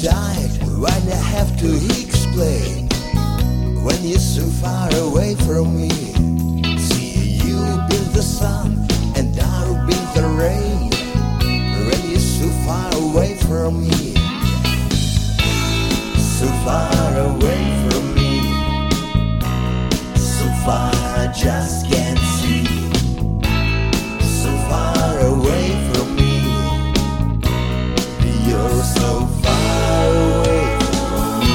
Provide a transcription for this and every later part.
died when I have to explain. When you're so far away from me, see you build the sun and I'll build the rain. When you're so far away from me, so far away from me, so far I just can't see. So far away from me, you're so far away from me.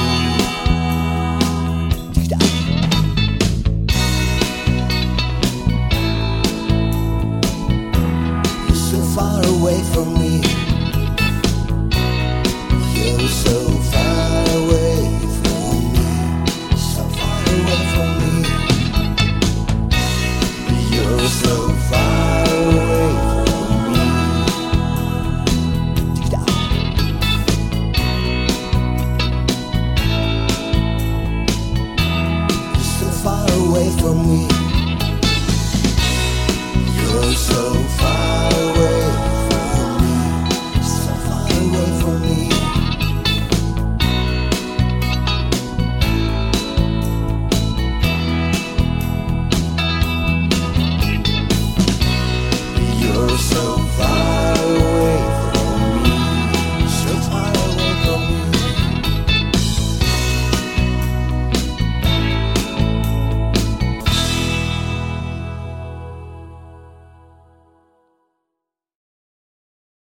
You're so far away from